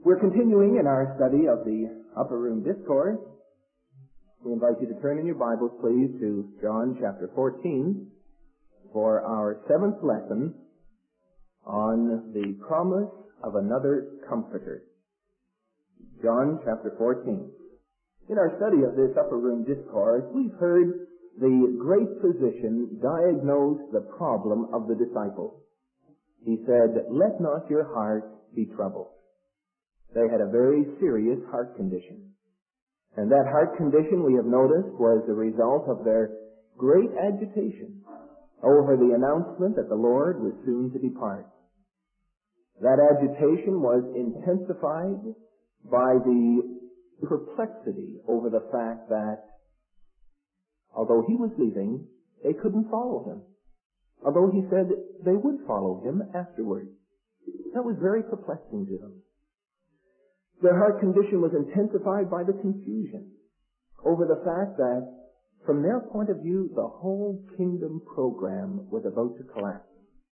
We're continuing in our study of the Upper Room Discourse. We invite you to turn in your Bibles, please, to John chapter 14 for our seventh lesson on the promise of another Comforter. John chapter 14. In our study of this Upper Room Discourse, we've heard the great physician diagnose the problem of the disciples. He said, "Let not your heart be troubled." They had a very serious heart condition. And that heart condition, we have noticed, was the result of their great agitation over the announcement that the Lord was soon to depart. That agitation was intensified by the perplexity over the fact that, although he was leaving, they couldn't follow him. Although he said they would follow him afterwards. That was very perplexing to them. Their heart condition was intensified by the confusion over the fact that, from their point of view, the whole kingdom program was about to collapse.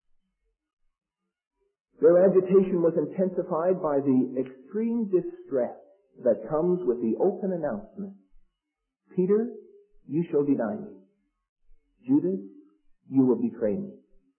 Their agitation was intensified by the extreme distress that comes with the open announcement, "Peter, you shall deny me. Judas, you will betray me."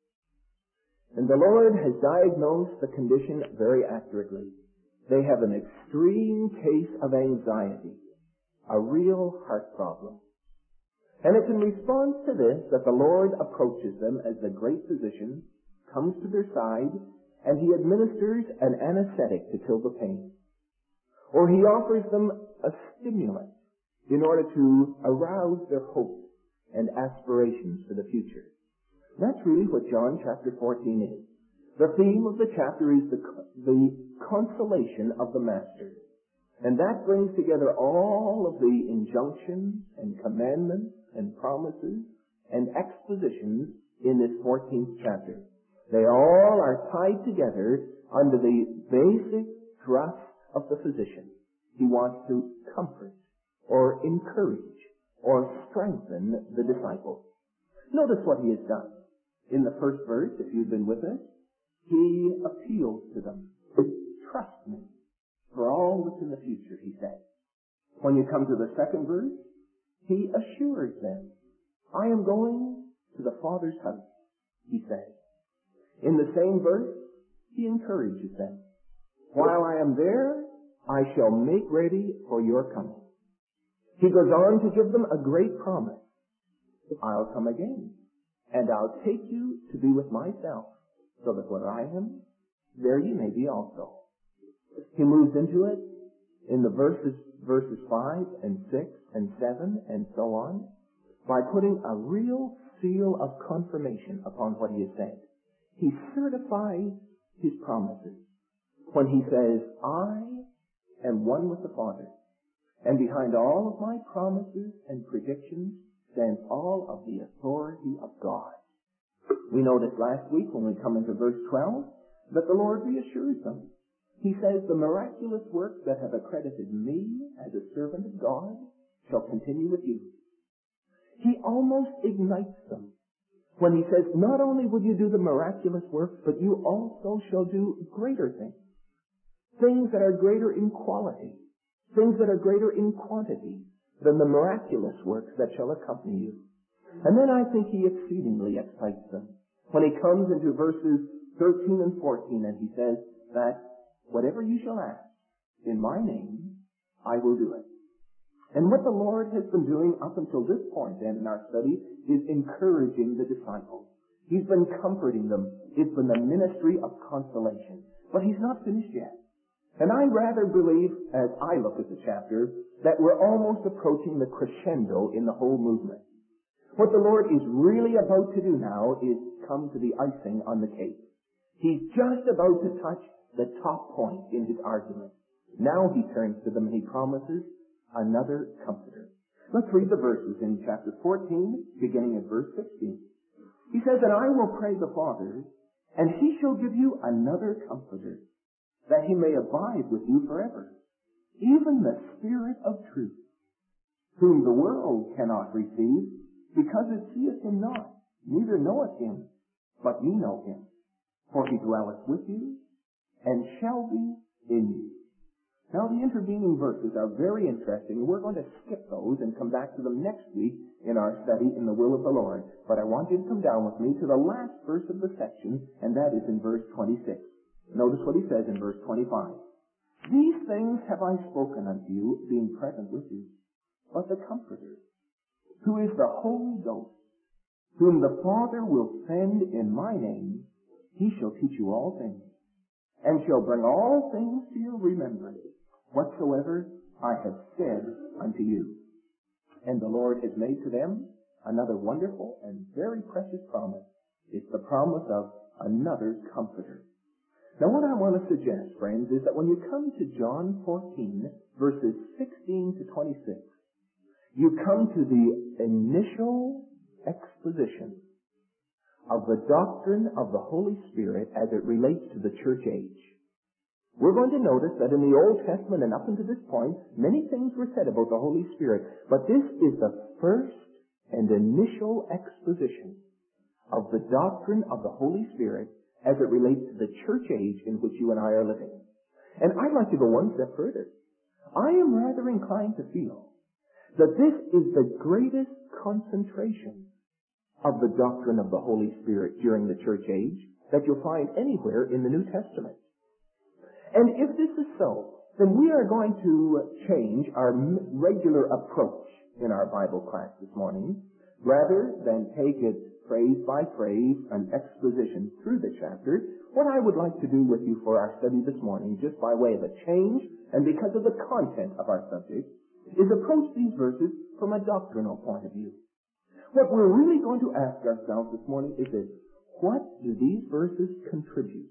And the Lord has diagnosed the condition very accurately. They have an extreme case of anxiety, a real heart problem. And it's in response to this that the Lord approaches them as the great physician, comes to their side, and he administers an anesthetic to kill the pain. Or he offers them a stimulant in order to arouse their hopes and aspirations for the future. That's really what John chapter 14 is. The theme of the chapter is the consolation of the Master. And that brings together all of the injunctions and commandments and promises and expositions in this 14th chapter. They all are tied together under the basic thrust of the physician. He wants to comfort or encourage or strengthen the disciples. Notice what he has done. In the first verse, if you've been with us, he appeals to them. "Trust me for all that's in the future," he said. When you come to the second verse, he assures them, "I am going to the Father's house," he says. In the same verse, he encourages them. "While I am there, I shall make ready for your coming." He goes on to give them a great promise. "I'll come again, and I'll take you to be with myself, so that where I am, there you may be also." He moves into it in the verses 5 and 6 and 7 and so on by putting a real seal of confirmation upon what he has said. He certifies his promises when he says, "I am one with the Father, and behind all of my promises and predictions stands all of the authority of God." We noticed last week when we come into verse 12 that the Lord reassures them. He says, "The miraculous works that have accredited me as a servant of God shall continue with you." He almost ignites them when he says, "Not only will you do the miraculous works, but you also shall do greater things. Things that are greater in quality, things that are greater in quantity than the miraculous works that shall accompany you." And then I think he exceedingly excites them when he comes into verses 13 and 14 and he says that whatever you shall ask in my name, I will do it. And what the Lord has been doing up until this point then in our study is encouraging the disciples. He's been comforting them. It's been the ministry of consolation. But he's not finished yet. And I rather believe, as I look at the chapter, that we're almost approaching the crescendo in the whole movement. What the Lord is really about to do now is come to the icing on the cake. He's just about to touch the top point in his argument. Now he turns to them and he promises another Comforter. Let's read the verses in chapter 14, beginning at verse 16. He says, "And I will pray the Father, and he shall give you another Comforter, that he may abide with you forever, even the Spirit of truth, whom the world cannot receive, because it seeth him not, neither knoweth him, but ye know him. For he dwelleth with you, and shall be in you. Now, the intervening verses are very interesting. We're going to skip those and come back to them next week in our study in the will of the Lord. But I want you to come down with me to the last verse of the section, and that is in verse 26. Notice what he says in verse 25. These things have I spoken unto you, being present with you. But the Comforter, who is the Holy Ghost, whom the Father will send in my name, he shall teach you all things, and shall bring all things to your remembrance, whatsoever I have said unto you. And the Lord has made to them another wonderful and very precious promise. It's the promise of another Comforter. Now what I want to suggest, friends, is that when you come to John 14, verses 16 to 26, you come to the initial exposition of the doctrine of the Holy Spirit as it relates to the church age. We're going to notice that in the Old Testament and up until this point, many things were said about the Holy Spirit, but this is the first and initial exposition of the doctrine of the Holy Spirit as it relates to the church age in which you and I are living. And I'd like to go one step further. I am rather inclined to feel that this is the greatest concentration of the doctrine of the Holy Spirit during the church age that you'll find anywhere in the New Testament. And if this is so, then we are going to change our regular approach in our Bible class this morning. Rather than take it phrase by phrase, an exposition through the chapter, what I would like to do with you for our study this morning, just by way of a change, and because of the content of our subject, is approach these verses from a doctrinal point of view. What we're really going to ask ourselves this morning is this: what do these verses contribute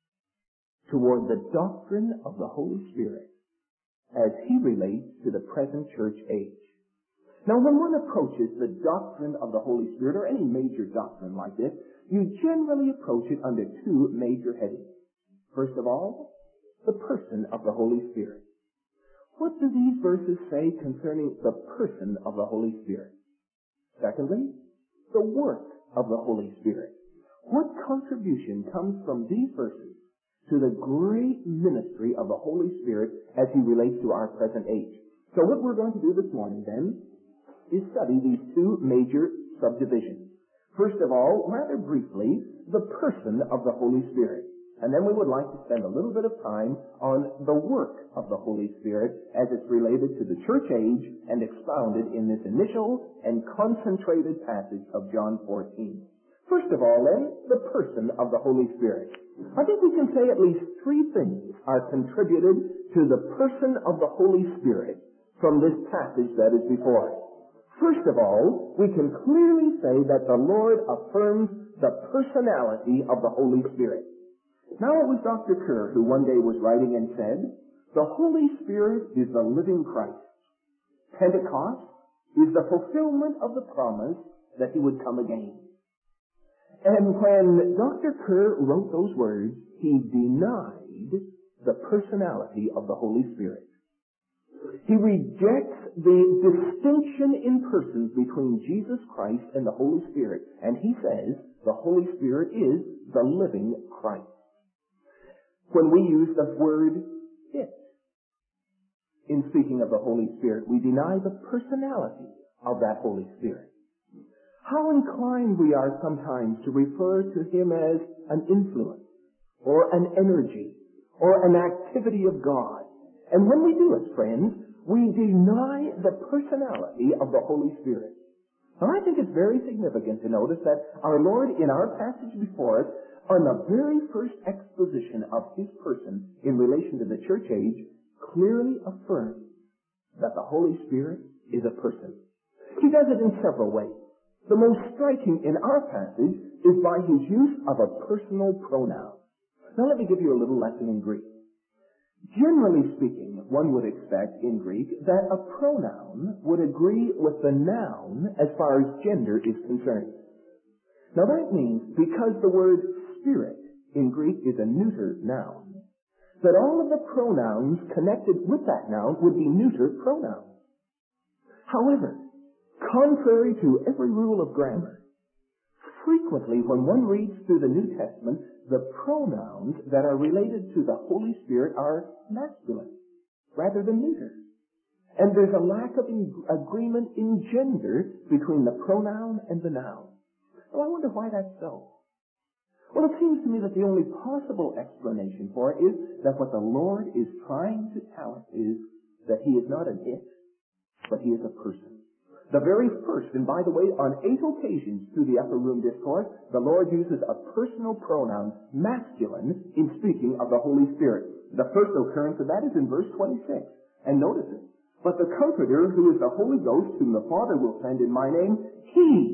toward the doctrine of the Holy Spirit as he relates to the present church age? Now, when one approaches the doctrine of the Holy Spirit, or any major doctrine like this, you generally approach it under two major headings. First of all, the person of the Holy Spirit. What do these verses say concerning the person of the Holy Spirit? Secondly, the work of the Holy Spirit. What contribution comes from these verses to the great ministry of the Holy Spirit as he relates to our present age? So what we're going to do this morning, then, is study these two major subdivisions. First of all, rather briefly, the person of the Holy Spirit. And then we would like to spend a little bit of time on the work of the Holy Spirit as it's related to the church age and expounded in this initial and concentrated passage of John 14. First of all, then, the person of the Holy Spirit. I think we can say at least three things are contributed to the person of the Holy Spirit from this passage that is before us. First of all, we can clearly say that the Lord affirms the personality of the Holy Spirit. Now, it was Dr. Kerr who one day was writing and said, the Holy Spirit is the living Christ. Pentecost is the fulfillment of the promise that he would come again. And when Dr. Kerr wrote those words, he denied the personality of the Holy Spirit. He rejects the distinction in persons between Jesus Christ and the Holy Spirit. And he says the Holy Spirit is the living Christ. When we use the word it in speaking of the Holy Spirit, we deny the personality of that Holy Spirit. How inclined we are sometimes to refer to him as an influence, or an energy, or an activity of God. And when we do it, friends, we deny the personality of the Holy Spirit. Now, I think it's very significant to notice that our Lord, in our passage before us, on the very first exposition of his person in relation to the church age, clearly affirms that the Holy Spirit is a person. He does it in several ways. The most striking in our passage is by his use of a personal pronoun. Now, let me give you a little lesson in Greek. Generally speaking, one would expect in Greek that a pronoun would agree with the noun as far as gender is concerned. Now that means, because the word spirit in Greek is a neuter noun, that all of the pronouns connected with that noun would be neuter pronouns. However, contrary to every rule of grammar, frequently when one reads through the New Testament, the pronouns that are related to the Holy Spirit are masculine. rather than neuter. And there's a lack of agreement in gender between the pronoun and the noun. Well, I wonder why that's so. Well, it seems to me that the only possible explanation for it is that what the Lord is trying to tell us is that He is not an it, but He is a person. The very first, and by the way, on 8 occasions through the Upper Room Discourse, the Lord uses a personal pronoun, masculine, in speaking of the Holy Spirit. The first occurrence of that is in verse 26. And notice it. But the Comforter, who is the Holy Ghost, whom the Father will send in my name, He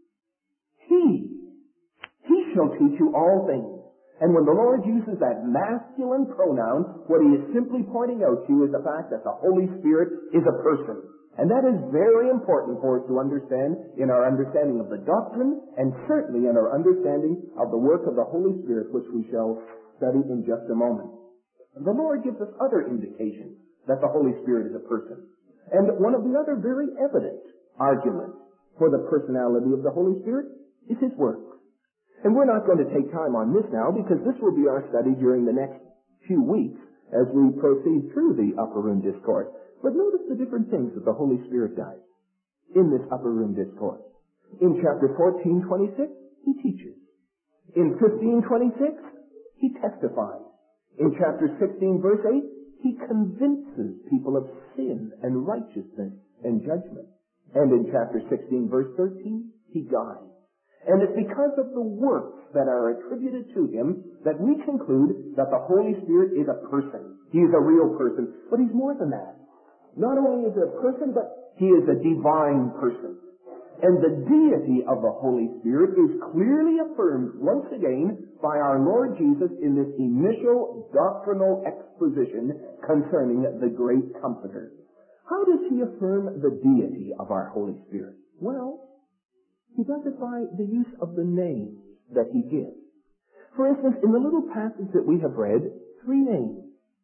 shall teach you all things. And when the Lord uses that masculine pronoun, what He is simply pointing out to you is the fact that the Holy Spirit is a person. And that is very important for us to understand in our understanding of the doctrine, and certainly in our understanding of the work of the Holy Spirit, which we shall study in just a moment. The Lord gives us other indications that the Holy Spirit is a person. And one of the other very evident arguments for the personality of the Holy Spirit is His works. And we're not going to take time on this now, because this will be our study during the next few weeks as we proceed through the Upper Room Discourse. But notice the different things that the Holy Spirit does in this Upper Room Discourse. In chapter 14:26, He teaches. In 15:26, He testifies. In chapter 16, verse 8, He convinces people of sin and righteousness and judgment. And in chapter 16, verse 13, He guides. And it's because of the works that are attributed to Him that we conclude that the Holy Spirit is a person. He is a real person. But He's more than that. Not only is He a person, but He is a divine person. And the deity of the Holy Spirit is clearly affirmed once again by our Lord Jesus in this initial doctrinal exposition concerning the great Comforter. How does He affirm the deity of our Holy Spirit? Well, He does it by the use of the names that He gives. For instance, in the little passage that we have read, 3 names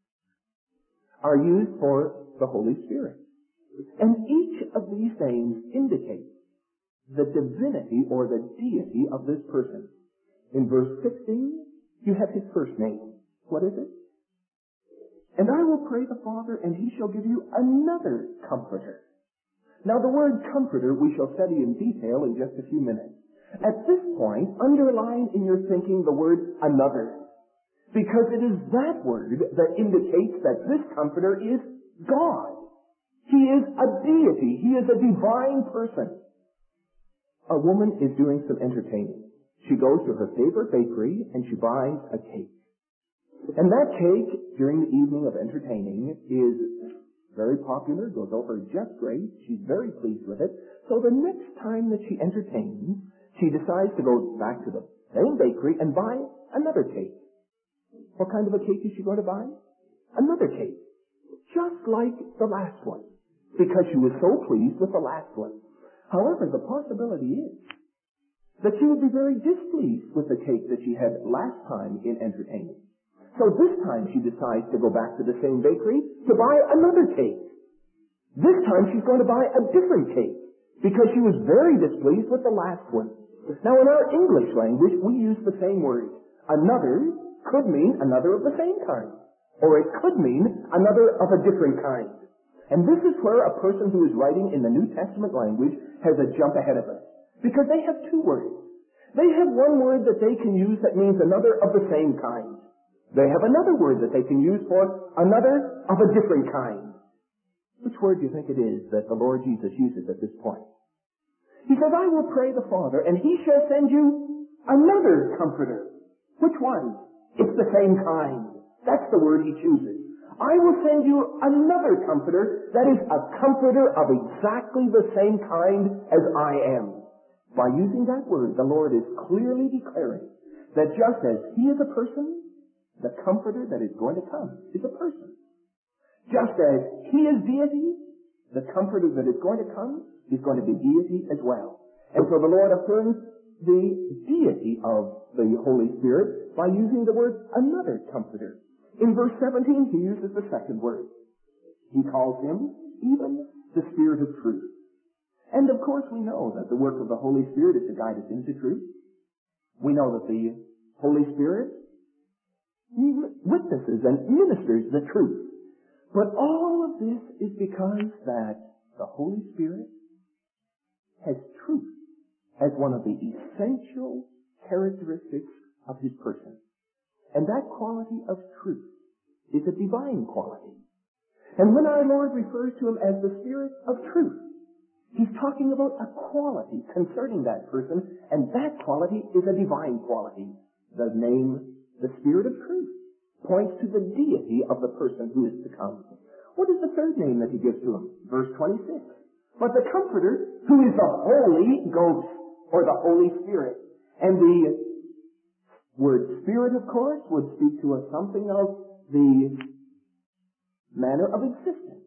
are used for the Holy Spirit. And each of these names indicates the divinity or the deity of this person. In verse 16, you have His first name. What is it? And I will pray the Father, and He shall give you another Comforter. Now, the word Comforter we shall study in detail in just a few minutes. At this point, underline in your thinking the word another, because it is that word that indicates that this Comforter is God. He is a deity. He is a divine person. A woman is doing some entertaining. She goes to her favorite bakery and she buys a cake. And that cake, during the evening of entertaining, is very popular, goes over just great. She's very pleased with it. So the next time that she entertains, she decides to go back to the same bakery and buy another cake. What kind of a cake is she going to buy? Another cake. Just like the last one. Because she was so pleased with the last one. However, the possibility is that she would be very displeased with the cake that she had last time in entertaining. So this time she decides to go back to the same bakery to buy another cake. This time she's going to buy a different cake because she was very displeased with the last one. Now in our English language we use the same word. Another could mean another of the same kind. Or it could mean another of a different kind. And this is where a person who is writing in the New Testament language has a jump ahead of us. Because they have 2 words. They have one word that they can use that means another of the same kind. They have another word that they can use for another of a different kind. Which word do you think it is that the Lord Jesus uses at this point? He says, I will pray the Father, and He shall send you another Comforter. Which one? It's the same kind. That's the word He chooses. I will send you another Comforter that is a Comforter of exactly the same kind as I am. By using that word, the Lord is clearly declaring that just as He is a person, the Comforter that is going to come is a person. Just as He is deity, the Comforter that is going to come is going to be deity as well. And so the Lord affirms the deity of the Holy Spirit by using the word another Comforter. In verse 17, He uses the second word. He calls Him even the Spirit of truth. And of course we know that the work of the Holy Spirit is to guide us into truth. We know that the Holy Spirit witnesses and ministers the truth. But all of this is because that the Holy Spirit has truth as one of the essential characteristics of His person. And that quality of truth is a divine quality. And when our Lord refers to Him as the Spirit of truth, He's talking about a quality concerning that person, and that quality is a divine quality. The name, the Spirit of truth, points to the deity of the person who is to come. What is the third name that He gives to Him? Verse 26. But the Comforter, who is the Holy Ghost, or the Holy Spirit. And the word Spirit, of course, would speak to us something of the manner of existence.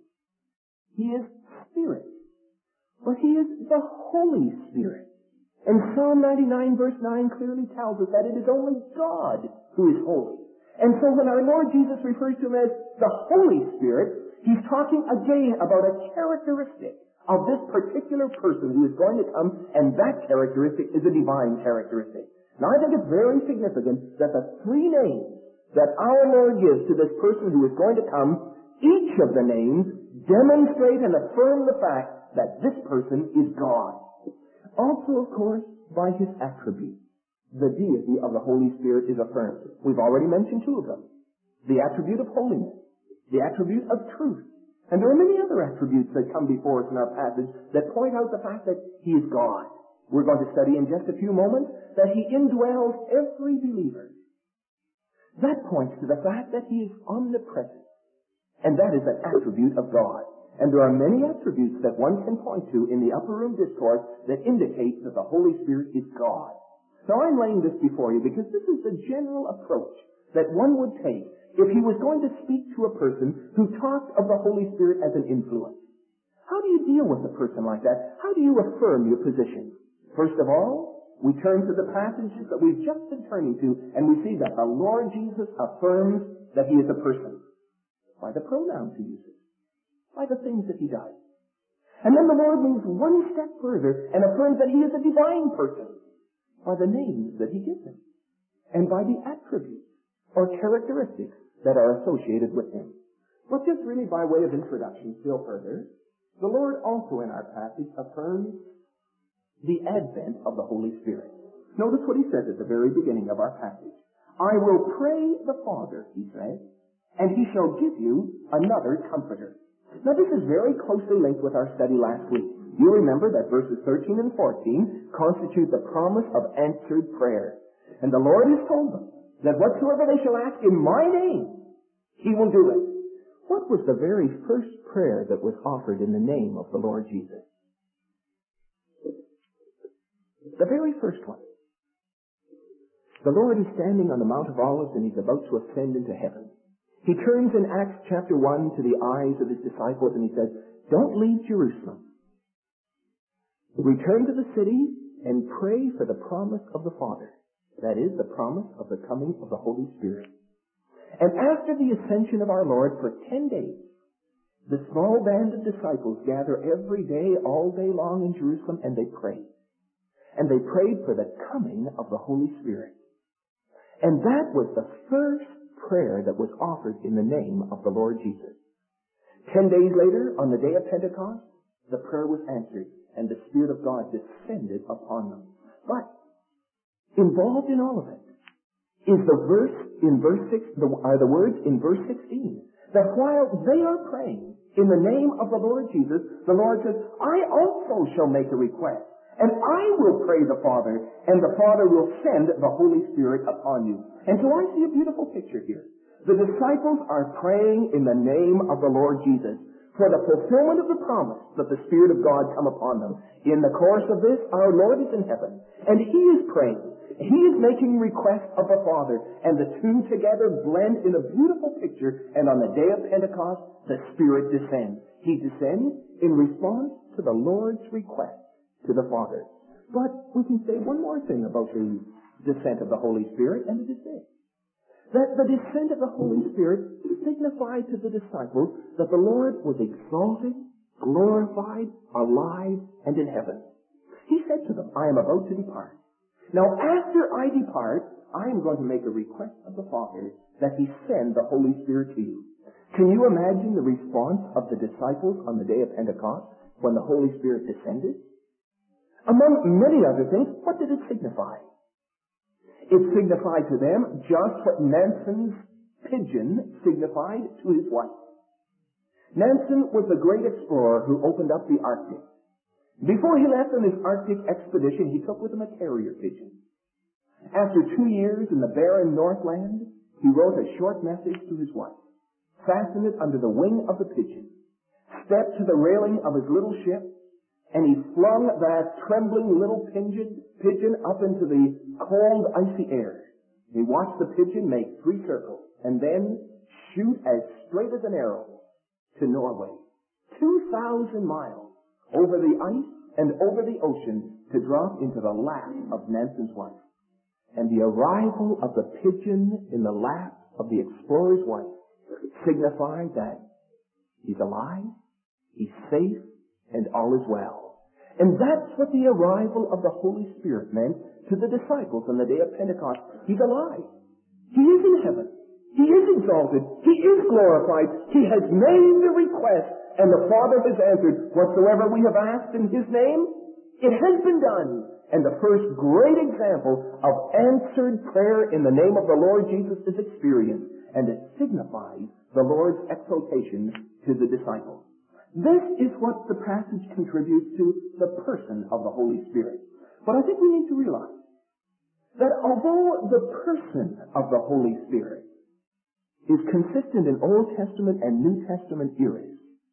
He is Spirit. But He is the Holy Spirit. And Psalm 99 verse 9 clearly tells us that it is only God who is holy. And so when our Lord Jesus refers to Him as the Holy Spirit, He's talking again about a characteristic of this particular person who is going to come, and that characteristic is a divine characteristic. Now I think it's very significant that the three names that our Lord gives to this person who is going to come, each of the names demonstrate and affirm the fact that this person is God. Also, of course, by His attributes, the deity of the Holy Spirit is affirmed. We've already mentioned two of them. The attribute of holiness, the attribute of truth. And there are many other attributes that come before us in our passage that point out the fact that He is God. We're going to study in just a few moments that He indwells every believer. That points to the fact that He is omnipresent. And that is an attribute of God. And there are many attributes that one can point to in the upper room discourse that indicate that the Holy Spirit is God. Now I'm laying this before you because this is the general approach that one would take if he was going to speak to a person who talked of the Holy Spirit as an influence. How do you deal with a person like that? How do you affirm your position? First of all, we turn to the passages that we've just been turning to, and we see that the Lord Jesus affirms that He is a person. By the pronouns He uses. By the things that He does. And then the Lord moves one step further and affirms that He is a divine person. By the names that He gives Him. And by the attributes or characteristics that are associated with Him. But just really by way of introduction still further, the Lord also in our passage affirms the advent of the Holy Spirit. Notice what He says at the very beginning of our passage. I will pray the Father, He says, and He shall give you another Comforter. Now this is very closely linked with our study last week. You remember that verses 13 and 14 constitute the promise of answered prayer. And the Lord has told them that whatsoever they shall ask in my name, He will do it. What was the very first prayer that was offered in the name of the Lord Jesus? The very first one. The Lord is standing on the Mount of Olives and He's about to ascend into heaven. He turns in Acts chapter 1 to the eyes of His disciples and He says, don't leave Jerusalem. Return to the city and pray for the promise of the Father. That is, the promise of the coming of the Holy Spirit. And after the ascension of our Lord for 10 days, the small band of disciples gather every day, all day long in Jerusalem, and they pray. And they prayed for the coming of the Holy Spirit. And that was the first prayer that was offered in the name of the Lord Jesus. 10 days later, on the day of Pentecost, the prayer was answered, and the Spirit of God descended upon them. But involved in all of it is the words in verse 16, that while they are praying in the name of the Lord Jesus, the Lord says, I also shall make a request, and I will pray the Father, and the Father will send the Holy Spirit upon you. And so I see a beautiful picture here. The disciples are praying in the name of the Lord Jesus for the fulfillment of the promise that the Spirit of God come upon them. In the course of this, our Lord is in heaven, and He is praying. He is making requests of the Father, and the two together blend in a beautiful picture, and on the day of Pentecost, the Spirit descends. He descends in response to the Lord's request to the Father. But we can say one more thing about the descent of the Holy Spirit, and it is this. That the descent of the Holy Spirit signified to the disciples that the Lord was exalted, glorified, alive, and in heaven. He said to them, I am about to depart. Now after I depart, I am going to make a request of the Father that He send the Holy Spirit to you. Can you imagine the response of the disciples on the day of Pentecost when the Holy Spirit descended? Among many other things, what did it signify? It signified to them just what Nansen's pigeon signified to his wife. Nansen was the great explorer who opened up the Arctic. Before he left on his Arctic expedition, he took with him a carrier pigeon. After 2 years in the barren Northland, he wrote a short message to his wife, fastened it under the wing of the pigeon, stepped to the railing of his little ship, and he flung that trembling little pigeon up into the cold, icy air. He watched the pigeon make 3 circles and then shoot as straight as an arrow to Norway, 2,000 miles over the ice and over the ocean to drop into the lap of Nansen's wife. And the arrival of the pigeon in the lap of the explorer's wife signified that he's alive, he's safe, and all is well. And that's what the arrival of the Holy Spirit meant to the disciples on the day of Pentecost. He's alive. He is in heaven. He is exalted. He is glorified. He has made the request, and the Father has answered. Whatsoever we have asked in His name, it has been done. And the first great example of answered prayer in the name of the Lord Jesus is experienced, and it signifies the Lord's exaltation to the disciples. This is what the passage contributes to the person of the Holy Spirit. But I think we need to realize that although the person of the Holy Spirit is consistent in Old Testament and New Testament eras,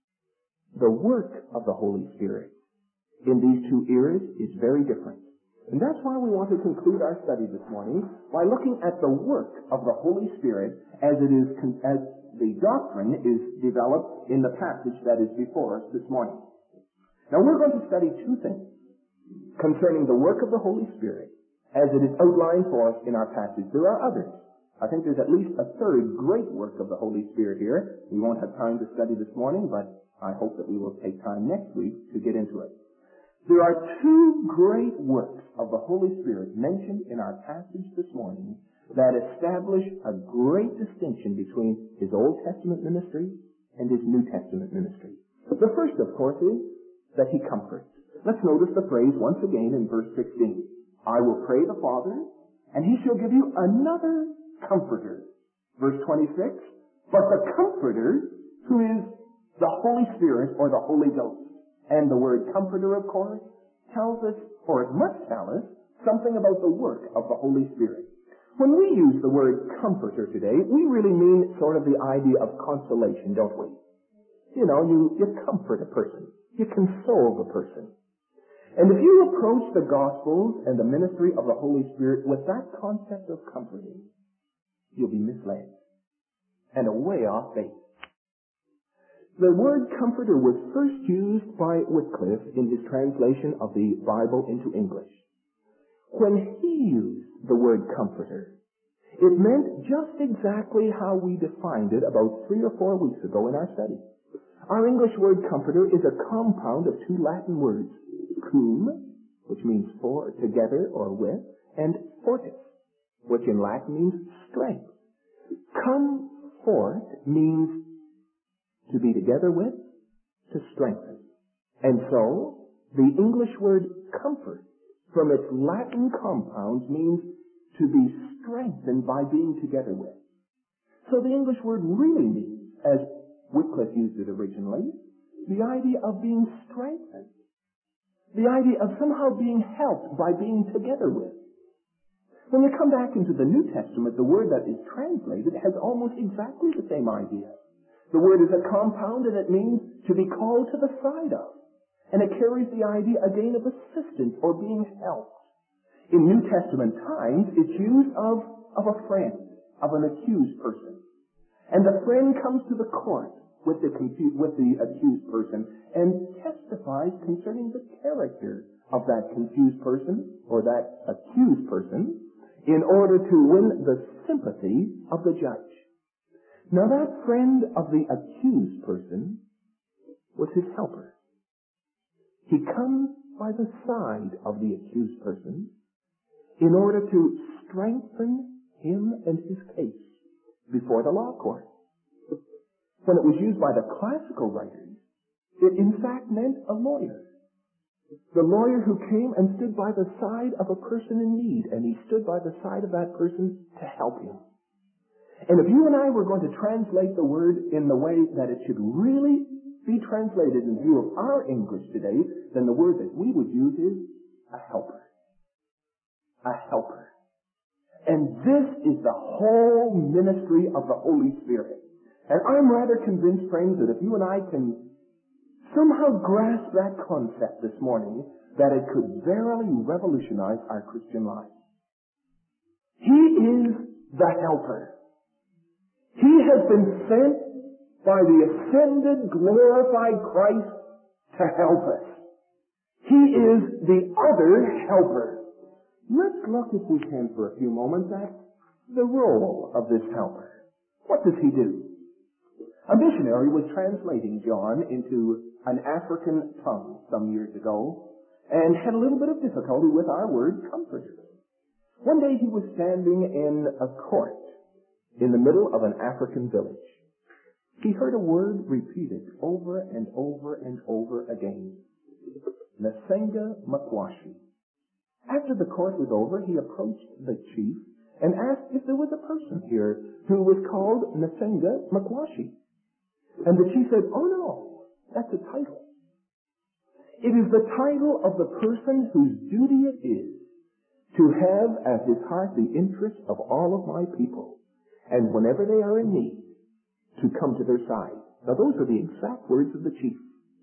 the work of the Holy Spirit in these 2 eras is very different. And that's why we want to conclude our study this morning by looking at the work of the Holy Spirit as the doctrine is developed in the passage that is before us this morning. Now we're going to study 2 things concerning the work of the Holy Spirit as it is outlined for us in our passage. There are others. I think there's at least a third great work of the Holy Spirit here. We won't have time to study this morning, but I hope that we will take time next week to get into it. There are 2 great works of the Holy Spirit mentioned in our passage this morning that establish a great distinction between His Old Testament ministry and His New Testament ministry. The first, of course, is that He comforts. Let's notice the phrase once again in verse 16. I will pray the Father, and He shall give you another Comforter. Verse 26, but the Comforter, who is the Holy Spirit or the Holy Ghost. And the word Comforter, of course, tells us, or it must tell us, something about the work of the Holy Spirit. When we use the word Comforter today, we really mean sort of the idea of consolation, don't we? You know, you comfort a person. You console the person. And if you approach the Gospels and the ministry of the Holy Spirit with that concept of comforting, you'll be misled and a way off base. The word comforter was first used by Wycliffe in his translation of the Bible into English. When he used the word comforter, it meant just exactly how we defined it about 3 or 4 weeks ago in our study. Our English word comforter is a compound of 2 Latin words, cum, which means for, together, or with, and fortis, which in Latin means strength. Comfort means to be together with, to strengthen. And so, the English word comfort, from its Latin compounds, means to be strengthened by being together with. So the English word really means, as Wycliffe used it originally, the idea of being strengthened. The idea of somehow being helped by being together with. When you come back into the New Testament, the word that is translated has almost exactly the same idea. The word is a compound, and it means to be called to the side of. And it carries the idea again of assistance or being helped. In New Testament times, it's used of a friend, of an accused person. And the friend comes to the court with the accused person and testifies concerning the character of that confused person or that accused person in order to win the sympathy of the judge. Now that friend of the accused person was his helper. He comes by the side of the accused person in order to strengthen him and his case before the law court. When it was used by the classical writers, it in fact meant a lawyer. The lawyer who came and stood by the side of a person in need, and he stood by the side of that person to help him. And if you and I were going to translate the word in the way that it should really be translated in view of our English today, then the word that we would use is a helper. A helper. And this is the whole ministry of the Holy Spirit. And I'm rather convinced, friends, that if you and I can somehow grasp that concept this morning, that it could verily revolutionize our Christian life. He is the helper. He has been sent by the ascended, glorified Christ to help us. He is the other helper. Let's look, if we can, for a few moments at the role of this helper. What does he do? A missionary was translating John into an African tongue some years ago and had a little bit of difficulty with our word comforter. One day he was standing in a court in the middle of an African village. He heard a word repeated over and over and over again. Nsenga Makwashi. After the court was over, he approached the chief and asked if there was a person here who was called Nsenga Makwashi. And the chief said, "Oh no, that's a title. It is the title of the person whose duty it is to have at his heart the interests of all of my people, and whenever they are in need, to come to their side." Now those are the exact words of the chief.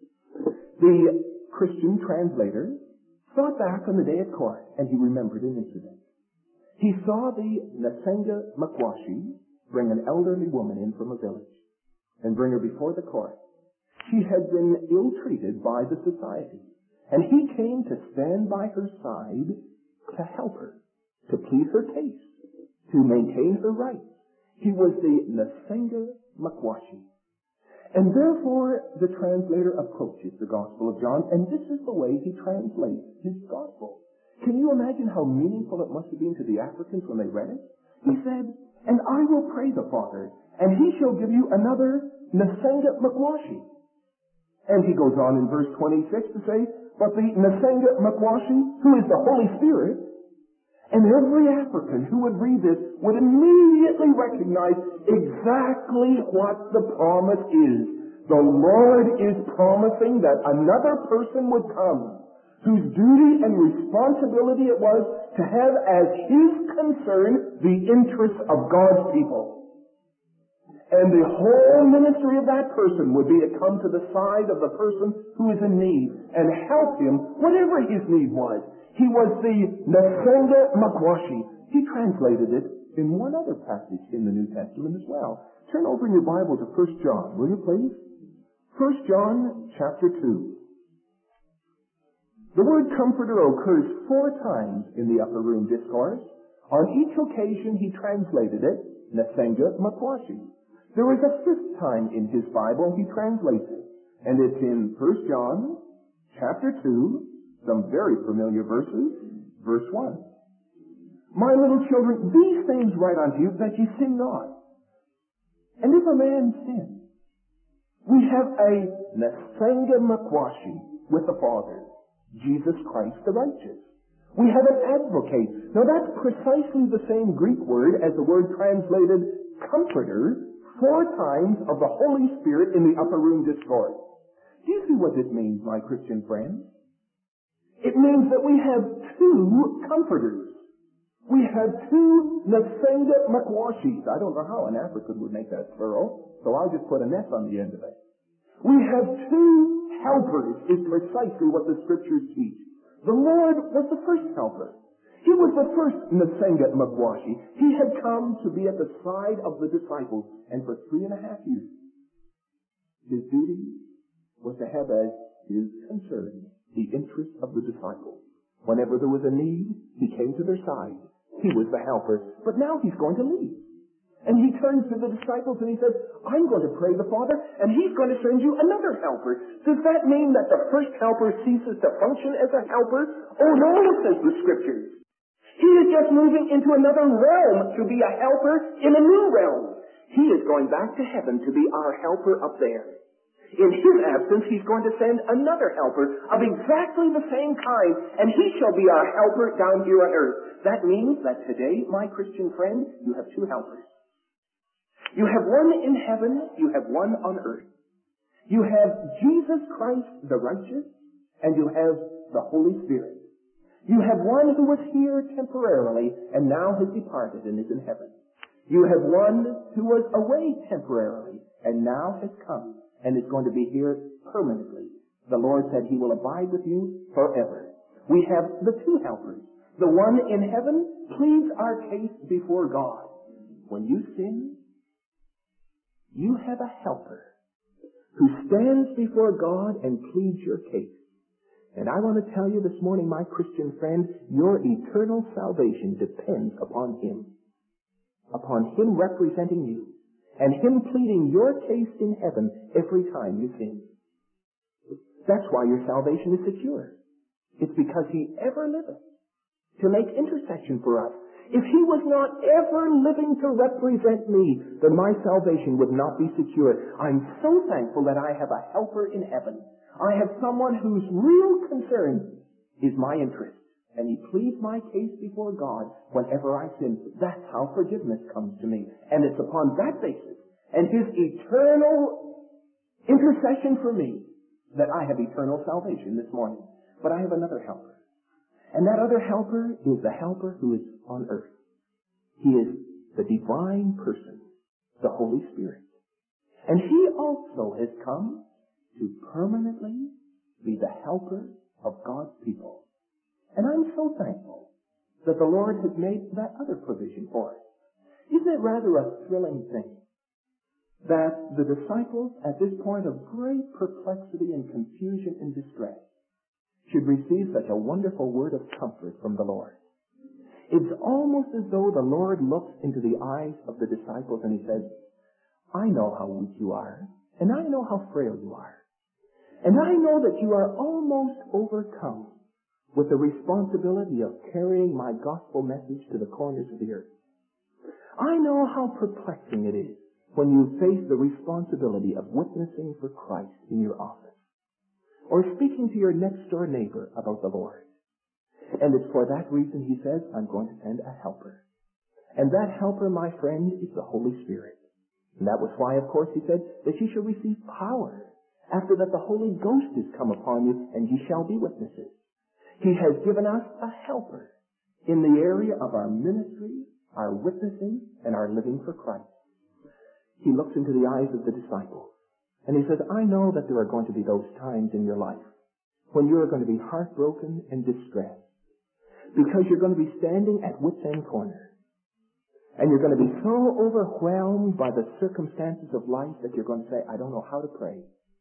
The Christian translator thought back on the day at court, and he remembered an incident. He saw the Nsenga Makwashi bring an elderly woman in from a village and bring her before the court. She had been ill-treated by the society, and he came to stand by her side to help her, to plead her case, to maintain her rights. He was the Nsenga Makwashi. And therefore, the translator approaches the Gospel of John, and this is the way he translates his Gospel. Can you imagine how meaningful it must have been to the Africans when they read it? He said, "And I will pray the Father, and he shall give you another Nsenga Makwashi." And he goes on in verse 26 to say, "But the Nsenga Makwashi, who is the Holy Spirit," and every African who would read this would immediately recognize exactly what the promise is. The Lord is promising that another person would come whose duty and responsibility it was to have as his concern the interests of God's people. And the whole ministry of that person would be to come to the side of the person who is in need and help him, whatever his need was. He was the Nsenga Makwashi. He translated it in one other passage in the New Testament as well. Turn over in your Bible to 1 John, will you please? 1 John chapter 2. The word comforter occurs 4 times in the Upper Room Discourse. On each occasion he translated it, Nsenga Makwashi. There is a 5th time in his Bible he translates it, and it's in 1 John chapter 2, some very familiar verses, verse 1. "My little children, these things write unto you that ye sin not. And if a man sin, we have a Nsenga Makwashi with the Father, Jesus Christ the righteous. We have an advocate." Now that's precisely the same Greek word as the word translated comforter 4 times of the Holy Spirit in the Upper Room Discourse. Do you see what this means, my Christian friends? It means that we have 2 comforters. We have 2 Nsenga Makwashis. I don't know how an African would make that plural, so I'll just put an S on the end of it. We have 2 helpers, is precisely what the Scriptures teach. The Lord was the first helper. He was the first Nsenga Makwashi. He had come to be at the side of the disciples, and for 3.5 years, his duty was to have as his concern the interests of the disciples. Whenever there was a need, he came to their side. He was the helper. But now he's going to leave. And he turns to the disciples and he says, "I'm going to pray the Father, and he's going to send you another helper." Does that mean that the first helper ceases to function as a helper? Oh no, says the Scriptures. He is just moving into another realm to be a helper in a new realm. He is going back to heaven to be our helper up there. In his absence, he's going to send another helper of exactly the same kind, and he shall be our helper down here on earth. That means that today, my Christian friend, you have two helpers. You have one in heaven, you have one on earth. You have Jesus Christ the righteous, and you have the Holy Spirit. You have one who was here temporarily and now has departed and is in heaven. You have one who was away temporarily and now has come and is going to be here permanently. The Lord said he will abide with you forever. We have the two helpers. The one in heaven pleads our case before God. When you sin, you have a helper who stands before God and pleads your case. And I want to tell you this morning, my Christian friend, your eternal salvation depends upon him representing you, and him pleading your case in heaven every time you sin. That's why your salvation is secure. It's because he ever liveth to make intercession for us. If he was not ever living to represent me, then my salvation would not be secure. I'm so thankful that I have a helper in heaven. I have someone whose real concern is my interest. And he pleads my case before God whenever I sin. That's how forgiveness comes to me. And it's upon that basis and his eternal intercession for me that I have eternal salvation this morning. But I have another helper. And that other helper is the helper who is on earth. He is the divine person, the Holy Spirit. And he also has come to permanently be the helper of God's people. And I'm so thankful that the Lord has made that other provision for us. Isn't it rather a thrilling thing that the disciples at this point of great perplexity and confusion and distress should receive such a wonderful word of comfort from the Lord? It's almost as though the Lord looks into the eyes of the disciples and he says, I know how weak you are, and I know how frail you are, and I know that you are almost overcome with the responsibility of carrying my gospel message to the corners of the earth. I know how perplexing it is when you face the responsibility of witnessing for Christ in your office, or speaking to your next door neighbor about the Lord. And it's for that reason he says, I'm going to send a helper. And that helper, my friend, is the Holy Spirit. And that was why, of course, he said that you shall receive power after that the Holy Ghost is come upon you, and ye shall be witnesses. He has given us a helper in the area of our ministry, our witnessing, and our living for Christ. He looks into the eyes of the disciples, and he says, I know that there are going to be those times in your life when you are going to be heartbroken and distressed, because you're going to be standing at wit's end corner, and you're going to be so overwhelmed by the circumstances of life that you're going to say, I don't know how to pray.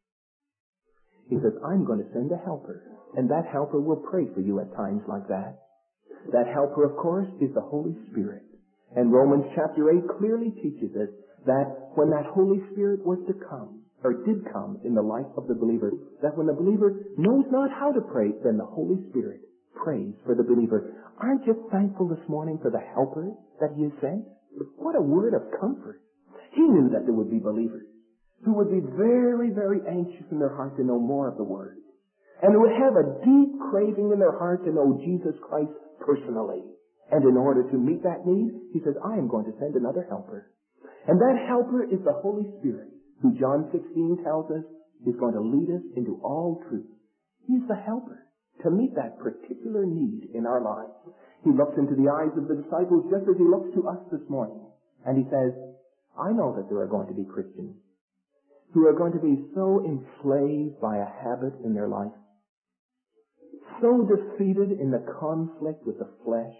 He says, I'm going to send a helper, and that helper will pray for you at times like that. That helper, of course, is the Holy Spirit. And Romans chapter 8 clearly teaches us that when that Holy Spirit was to come, or did come in the life of the believer, that when the believer knows not how to pray, then the Holy Spirit prays for the believer. Aren't you thankful this morning for the helper that he has sent? What a word of comfort. He knew that there would be believers who would be very, very anxious in their heart to know more of the Word, and who would have a deep craving in their heart to know Jesus Christ personally. And in order to meet that need, he says, I am going to send another helper. And that helper is the Holy Spirit, who John 16 tells us is going to lead us into all truth. He's the helper to meet that particular need in our lives. He looks into the eyes of the disciples just as he looks to us this morning. And he says, I know that there are going to be Christians who are going to be so enslaved by a habit in their life, so defeated in the conflict with the flesh,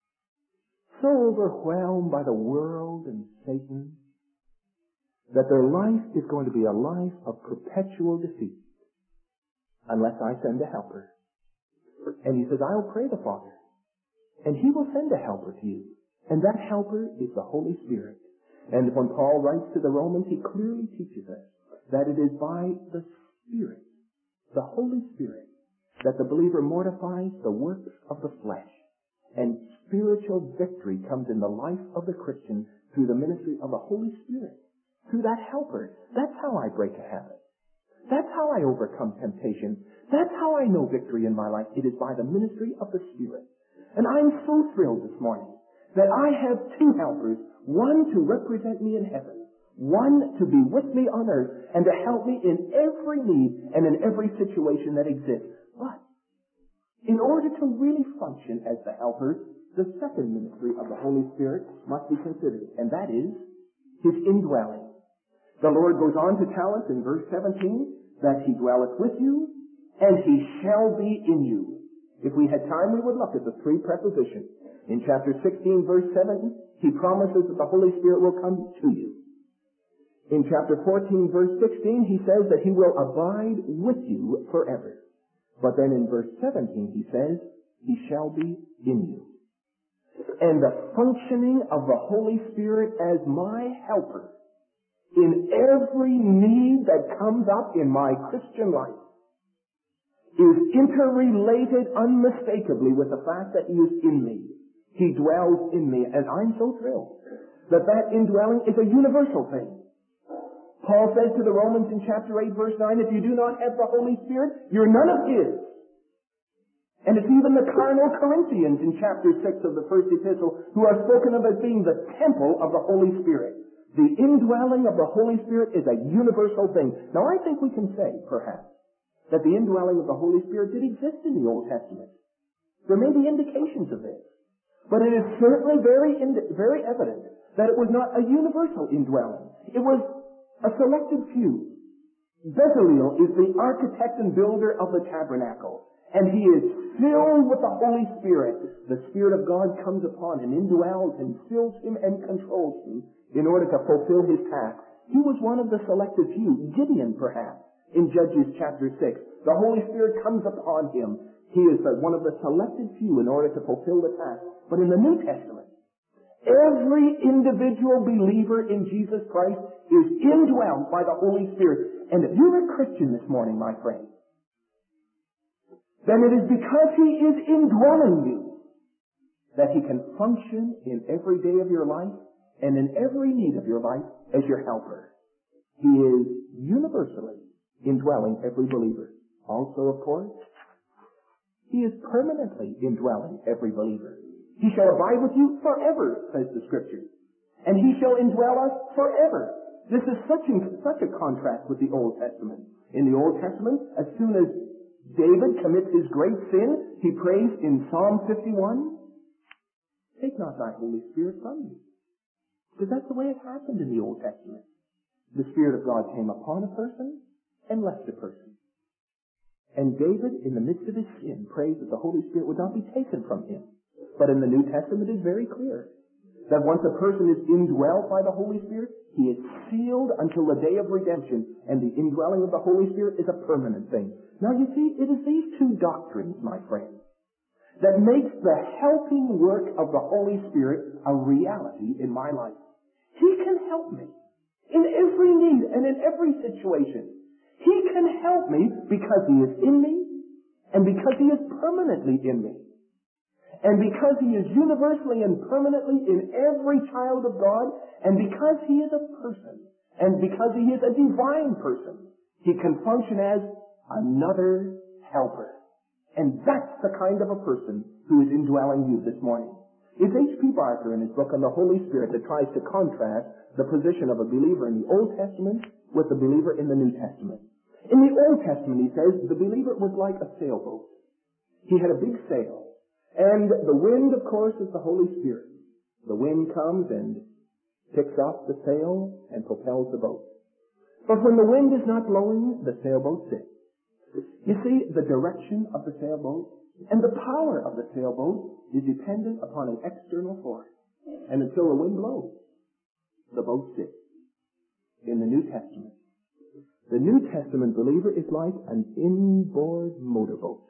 so overwhelmed by the world and Satan, that their life is going to be a life of perpetual defeat unless I send a helper. And he says, I'll pray the Father, and he will send a helper to you. And that helper is the Holy Spirit. And when Paul writes to the Romans, he clearly teaches us that it is by the Spirit, the Holy Spirit, that the believer mortifies the works of the flesh, and spiritual victory comes in the life of the Christian through the ministry of the Holy Spirit, through that helper. That's how I break a habit. That's how I overcome temptation. That's how I know victory in my life. It is by the ministry of the Spirit. And I'm so thrilled this morning that I have two helpers, one to represent me in heaven, one to be with me on earth and to help me in every need and in every situation that exists. But in order to really function as the helper, the second ministry of the Holy Spirit must be considered, and that is His indwelling. The Lord goes on to tell us in verse 17 that He dwelleth with you and He shall be in you. If we had time, we would look at the three prepositions. In chapter 16, verse 7, He promises that the Holy Spirit will come to you. In chapter 14, verse 16, He says that He will abide with you forever. But then in verse 17, He says, He shall be in you. And the functioning of the Holy Spirit as my helper in every need that comes up in my Christian life is interrelated unmistakably with the fact that He is in me. He dwells in me, and I'm so thrilled that that indwelling is a universal thing. Paul says to the Romans in chapter 8, verse 9, if you do not have the Holy Spirit, you're none of His. And it's even the carnal Corinthians in chapter 6 of the first epistle who are spoken of as being the temple of the Holy Spirit. The indwelling of the Holy Spirit is a universal thing. Now I think we can say, perhaps, that the indwelling of the Holy Spirit did exist in the Old Testament. There may be indications of this. But it is certainly very evident that it was not a universal indwelling. It was a selected few. Bezalel is the architect and builder of the tabernacle. And he is filled with the Holy Spirit. The Spirit of God comes upon him, indwells him, fills him, and controls him in order to fulfill his task. He was one of the selected few. Gideon, perhaps, in Judges chapter 6. The Holy Spirit comes upon him. He is one of the selected few in order to fulfill the task. But in the New Testament, every individual believer in Jesus Christ is indwelled by the Holy Spirit. And if you're a Christian this morning, my friend, then it is because He is indwelling you that He can function in every day of your life and in every need of your life as your helper. He is universally indwelling every believer. Also, of course, He is permanently indwelling every believer. He shall abide with you forever, says the Scripture. And He shall indwell us forever. This is such a contrast with the Old Testament. In the Old Testament, as soon as David commits his great sin, he prays in Psalm 51, take not thy Holy Spirit from me. Because that's the way it happened in the Old Testament. The Spirit of God came upon a person and left a person. And David, in the midst of his sin, prays that the Holy Spirit would not be taken from him. But in the New Testament it is very clear that once a person is indwelt by the Holy Spirit, he is sealed until the day of redemption, and the indwelling of the Holy Spirit is a permanent thing. Now you see, it is these two doctrines, my friend, that makes the helping work of the Holy Spirit a reality in my life. He can help me in every need and in every situation. He can help me because He is in me, and because He is permanently in me. And because He is universally and permanently in every child of God, and because He is a person, and because He is a divine person, He can function as another helper. And that's the kind of a person who is indwelling you this morning. It's H.P. Barker in his book on the Holy Spirit that tries to contrast the position of a believer in the Old Testament with the believer in the New Testament. In the Old Testament, he says, the believer was like a sailboat. He had a big sail. And the wind, of course, is the Holy Spirit. The wind comes and picks up the sail and propels the boat. But when the wind is not blowing, the sailboat sits. You see, the direction of the sailboat and the power of the sailboat is dependent upon an external force. And until the wind blows, the boat sits. In the New Testament, the New Testament believer is like an inboard motorboat.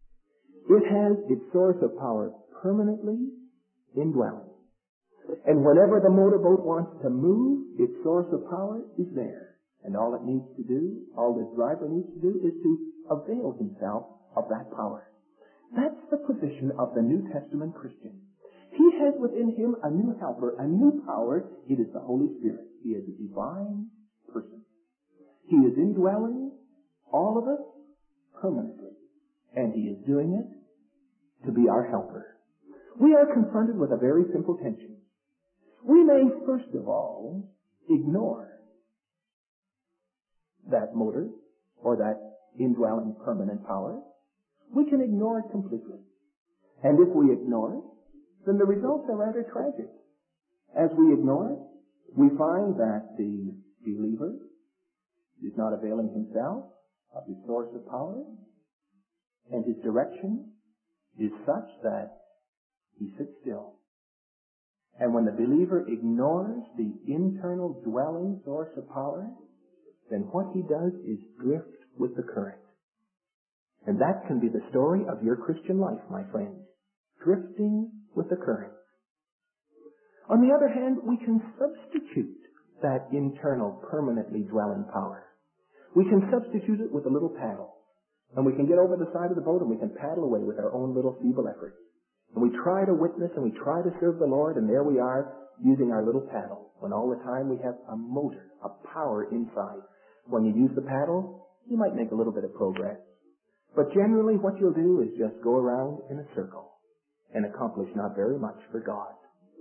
It has its source of power permanently indwelling. And whenever the motorboat wants to move, its source of power is there. And all it needs to do, all the driver needs to do, is to avail himself of that power. That's the position of the New Testament Christian. He has within him a new helper, a new power. It is the Holy Spirit. He is a divine person. He is indwelling all of us permanently. And he is doing it to be our helper. We are confronted with a very simple tension. We may, first of all, ignore that motor or that indwelling permanent power. We can ignore it completely. And if we ignore it, then the results are rather tragic. As we ignore it, we find that the believer is not availing himself of his source of power, and his direction is such that he sits still. And when the believer ignores the internal dwelling source of power, then what he does is drift with the current. And that can be the story of your Christian life, my friends. Drifting with the current. On the other hand, we can substitute that internal, permanently dwelling power. We can substitute it with a little paddle. And we can get over the side of the boat and we can paddle away with our own little feeble efforts. And we try to witness and we try to serve the Lord, and there we are using our little paddle, when all the time we have a motor, a power inside. When you use the paddle, you might make a little bit of progress. But generally what you'll do is just go around in a circle and accomplish not very much for God.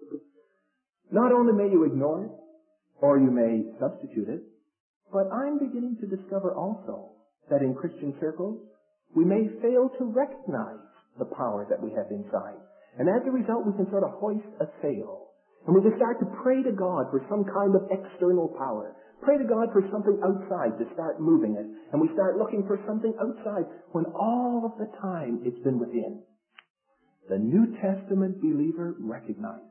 Not only may you ignore it, or you may substitute it, but I'm beginning to discover also that in Christian circles, we may fail to recognize the power that we have inside. And as a result, we can sort of hoist a sail. And we can start to pray to God for some kind of external power. Pray to God for something outside to start moving it. And we start looking for something outside when all of the time it's been within. The New Testament believer recognizes,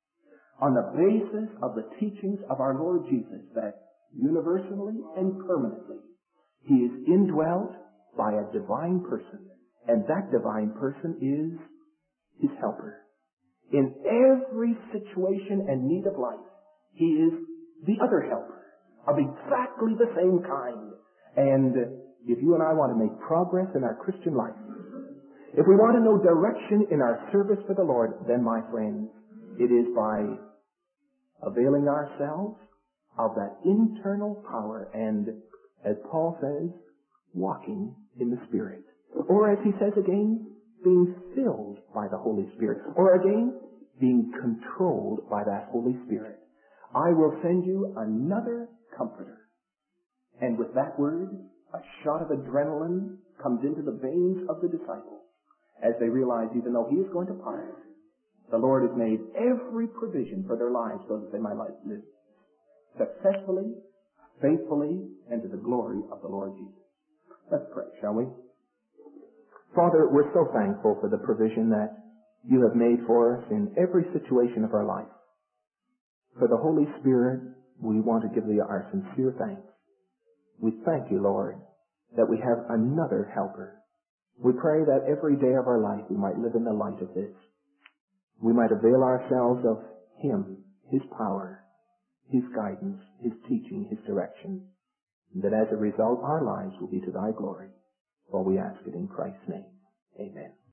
on the basis of the teachings of our Lord Jesus, that universally and permanently he is indwelt by a divine person. And that divine person is his helper. In every situation and need of life, he is the other helper of exactly the same kind. And if you and I want to make progress in our Christian life, if we want to know direction in our service for the Lord, then, my friends, it is by availing ourselves of that internal power and, as Paul says, walking in the Spirit. Or as he says again, being filled by the Holy Spirit. Or again, being controlled by that Holy Spirit. I will send you another comforter. And with that word, a shot of adrenaline comes into the veins of the disciples as they realize, even though he is going to part, the Lord has made every provision for their lives so that they might live successfully, faithfully, and to the glory of the Lord Jesus. Let's pray, shall we? Father, we're so thankful for the provision that you have made for us in every situation of our life. For the Holy Spirit, we want to give thee our sincere thanks. We thank you, Lord, that we have another helper. We pray that every day of our life we might live in the light of this. We might avail ourselves of him, his power, his guidance, his teaching, his direction, and that as a result our lives will be to thy glory. For we ask it in Christ's name. Amen.